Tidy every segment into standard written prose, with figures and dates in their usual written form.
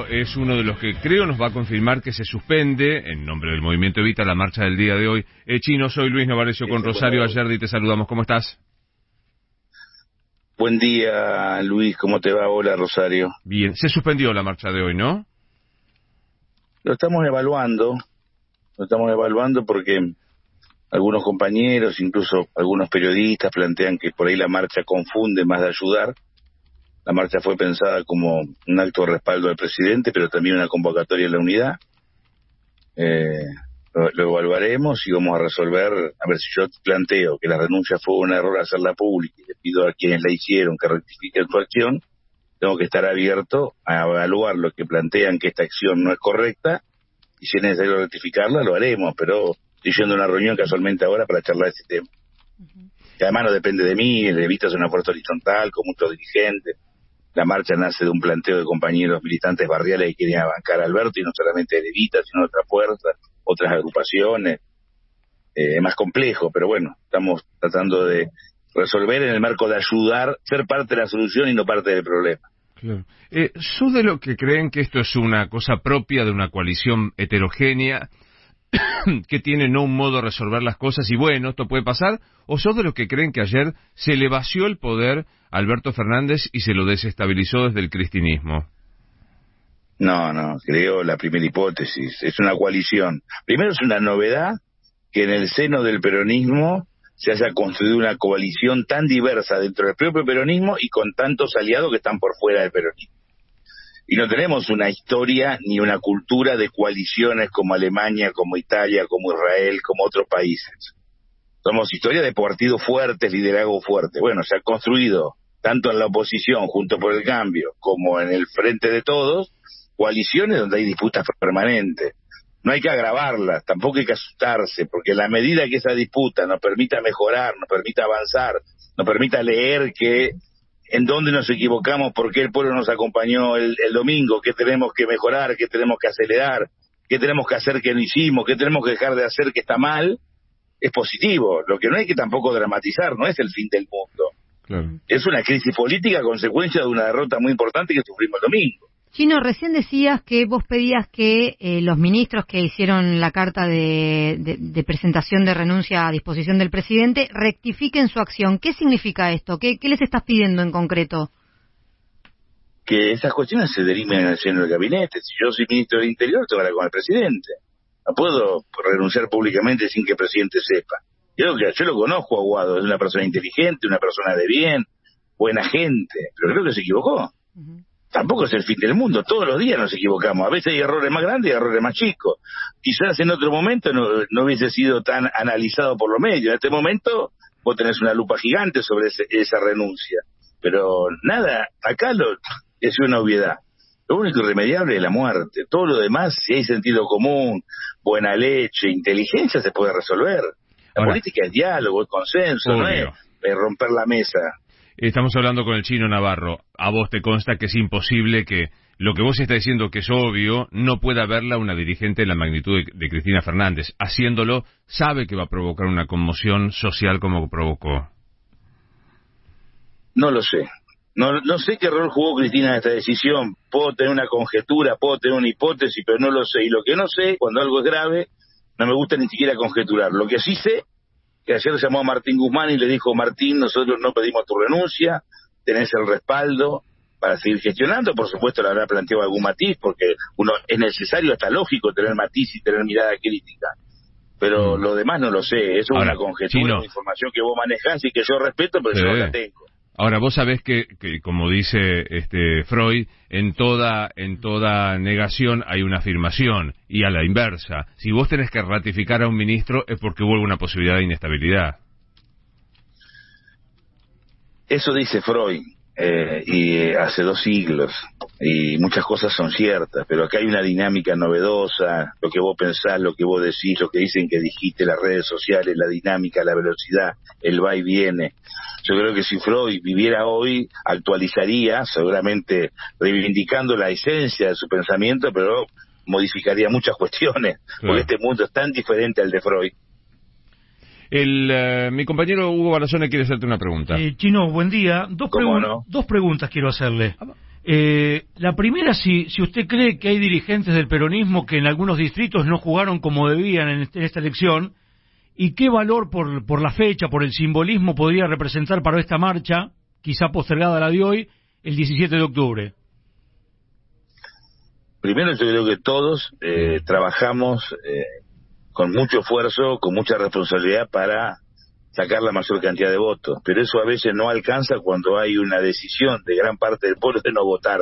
es uno de los que creo nos va a confirmar que se suspende, en nombre del Movimiento Evita, la marcha del día de hoy. Chino, soy Luis Novarecio con Rosario Ayerdi, te saludamos. ¿Cómo estás? Buen día, Luis, ¿cómo te va? Hola, Rosario. Bien, se suspendió la marcha de hoy, ¿no? Lo estamos evaluando porque algunos compañeros, incluso algunos periodistas, plantean que por ahí la marcha confunde más de ayudar. La marcha fue pensada como un acto de respaldo al presidente, pero también una convocatoria a la unidad. Lo evaluaremos y vamos a resolver. A ver, si yo planteo que la renuncia fue un error hacerla pública y le pido a quienes la hicieron que rectifiquen su acción, tengo que estar abierto a evaluar lo que plantean que esta acción no es correcta, y si es necesario rectificarla, lo haremos, pero estoy yendo a una reunión casualmente ahora para charlar ese tema. Que además no depende de mí, el Evita es una fuerza horizontal con muchos dirigentes. La marcha nace de un planteo de compañeros militantes barriales que querían bancar a Alberto, y no solamente de Evita, sino de otras fuerzas, otras agrupaciones. Es más complejo, pero bueno, estamos tratando de resolver en el marco de ayudar, ser parte de la solución y no parte del problema. Claro. ¿Sos de lo que creen que esto es una cosa propia de una coalición heterogénea que tiene no un modo de resolver las cosas y bueno, esto puede pasar? ¿O sos de los que creen que ayer se le vació el poder a Alberto Fernández y se lo desestabilizó desde el cristinismo? No, creo la primera hipótesis. Es una coalición. Primero, es una novedad que en el seno del peronismo se haya construido una coalición tan diversa dentro del propio peronismo y con tantos aliados que están por fuera del peronismo. Y no tenemos una historia ni una cultura de coaliciones como Alemania, como Italia, como Israel, como otros países. Somos historia de partidos fuertes, liderazgo fuerte. Bueno, se ha construido tanto en la oposición, junto por el cambio, como en el frente de todos, coaliciones donde hay disputas permanentes. No hay que agravarlas, tampoco hay que asustarse, porque en la medida que esa disputa nos permita mejorar, nos permita avanzar, nos permita leer que en dónde nos equivocamos, por qué el pueblo nos acompañó el domingo, qué tenemos que mejorar, qué tenemos que acelerar, qué tenemos que hacer que no hicimos, qué tenemos que dejar de hacer que está mal, es positivo. Lo que no hay que tampoco dramatizar, no es el fin del mundo. Claro. Es una crisis política a consecuencia de una derrota muy importante que sufrimos el domingo. Chino, recién decías que vos pedías que los ministros que hicieron la carta de presentación de renuncia a disposición del presidente rectifiquen su acción. ¿Qué significa esto? ¿Qué les estás pidiendo en concreto? Que esas cuestiones se deriven en el seno del gabinete. Si yo soy ministro del Interior, tengo que hablar con el presidente. No puedo renunciar públicamente sin que el presidente sepa. Yo lo conozco a Guado, es una persona inteligente, una persona de bien, buena gente, pero creo que se equivocó. Tampoco es el fin del mundo, todos los días nos equivocamos, a veces hay errores más grandes y errores más chicos. Quizás en otro momento no hubiese sido tan analizado por los medios. En este momento vos tenés una lupa gigante sobre esa renuncia, pero nada, acá es una obviedad. Lo único irremediable es la muerte. Todo lo demás, si hay sentido común, buena leche, inteligencia, se puede resolver. La política es diálogo, es consenso, no es romper la mesa. Estamos hablando con el Chino Navarro. A vos te consta que es imposible que lo que vos estás diciendo, que es obvio, no pueda verla una dirigente de la magnitud de Cristina Fernández. Haciéndolo, sabe que va a provocar una conmoción social como provocó. No lo sé. No sé qué rol jugó Cristina en esta decisión. Puedo tener una conjetura, puedo tener una hipótesis, pero no lo sé. Y lo que no sé, cuando algo es grave, no me gusta ni siquiera conjeturar. Lo que sí sé, que ayer llamó a Martín Guzmán y le dijo: Martín, nosotros no pedimos tu renuncia, tenés el respaldo para seguir gestionando. Por supuesto le habrá planteado algún matiz, porque es necesario, hasta lógico, tener matiz y tener mirada crítica. Pero lo demás no lo sé, eso es una conjetura, una información que vos manejás y que yo respeto, pero yo no la tengo. Ahora, vos sabés que como dice Freud, en toda negación hay una afirmación, y a la inversa. Si vos tenés que ratificar a un ministro es porque hubo alguna posibilidad de inestabilidad. Eso dice Freud, y hace 2 siglos, y muchas cosas son ciertas, pero acá hay una dinámica novedosa, lo que vos pensás, lo que vos decís, lo que dicen que dijiste, las redes sociales, la dinámica, la velocidad, el va y viene. Yo creo que si Freud viviera hoy, actualizaría, seguramente reivindicando la esencia de su pensamiento, pero modificaría muchas cuestiones, porque este mundo es tan diferente al de Freud. Mi compañero Hugo Barazone quiere hacerte una pregunta. Chino, buen día. Dos preguntas quiero hacerle. La primera, si usted cree que hay dirigentes del peronismo que en algunos distritos no jugaron como debían en esta elección, y qué valor por la fecha, por el simbolismo podría representar para esta marcha, quizá postergada a la de hoy, el 17 de octubre. Primero, yo creo que todos trabajamos con mucho esfuerzo, con mucha responsabilidad para sacar la mayor cantidad de votos, pero eso a veces no alcanza cuando hay una decisión de gran parte del pueblo de no votar.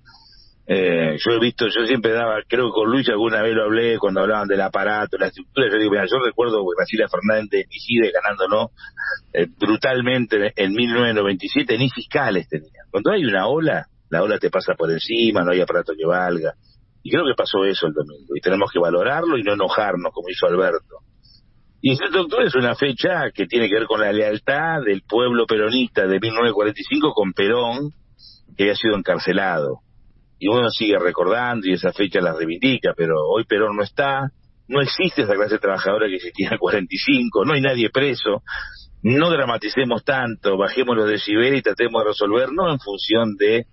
Yo siempre creo que con Luis alguna vez lo hablé cuando hablaban del aparato, la estructura. Yo digo, mira, yo recuerdo Graciela Fernández Mejide ganándonos brutalmente en 1997, ni fiscales tenía. Cuando hay una ola, la ola te pasa por encima, no hay aparato que valga. Y creo que pasó eso el domingo, y tenemos que valorarlo y no enojarnos como hizo Alberto. Y el 7 de octubre es una fecha que tiene que ver con la lealtad del pueblo peronista de 1945 con Perón, que había sido encarcelado. Y uno sigue recordando y esa fecha la reivindica, pero hoy Perón no está, no existe esa clase trabajadora que existía en el 45, no hay nadie preso. No dramaticemos tanto, bajemos los decibeles y tratemos de resolver, no en función de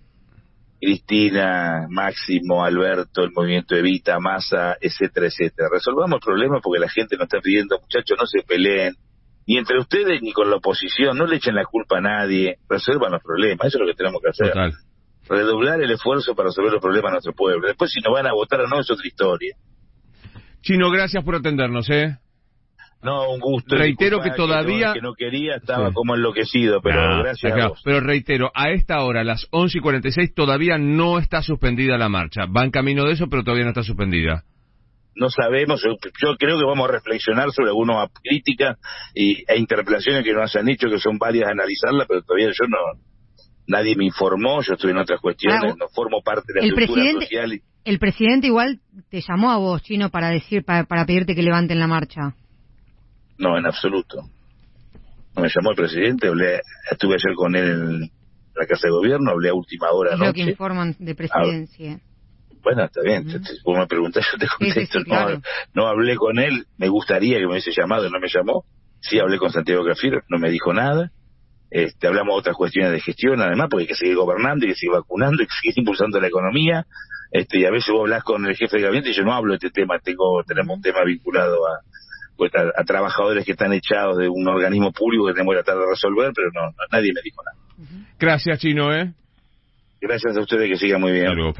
Cristina, Máximo, Alberto, el movimiento Evita, Massa, etcétera, etcétera. Resolvamos el problema porque la gente nos está pidiendo, muchachos, no se peleen, ni entre ustedes ni con la oposición, no le echen la culpa a nadie, resuelvan los problemas, eso es lo que tenemos que hacer. Total. Redoblar el esfuerzo para resolver los problemas de nuestro pueblo. Después, si nos van a votar o no, es otra historia. Chino, gracias por atendernos, No, un gusto. Reitero que todavía... Que no quería, estaba como enloquecido, pero gracias a vos. Pero reitero, a esta hora, a las 11:46, todavía no está suspendida la marcha. Va en camino de eso, pero todavía no está suspendida. No sabemos, yo creo que vamos a reflexionar sobre algunas críticas e interpelaciones que nos han hecho, que son varias, analizarlas, pero todavía nadie me informó, yo estoy en otras cuestiones, no formo parte de la estructura social. El presidente igual te llamó a vos, Chino, para pedirte que levanten la marcha. No, en absoluto. No me llamó el presidente, estuve ayer con él en la Casa de Gobierno, hablé a última hora anoche. Es lo que informan de presidencia. Bueno, está bien, vos me preguntás, yo te contesto. Sí, claro. No hablé con él, me gustaría que me hubiese llamado, no me llamó. Sí hablé con Santiago Cafiero, no me dijo nada. Hablamos de otras cuestiones de gestión, además, porque hay que seguir gobernando, hay que seguir vacunando, hay que seguir impulsando la economía. Y a veces vos hablás con el jefe de gabinete y yo no hablo de este tema, tenemos un tema vinculado a trabajadores que están echados de un organismo público que tenemos que tratar de resolver, pero no nadie me dijo nada. Gracias, Chino, Gracias a ustedes, que sigan muy bien.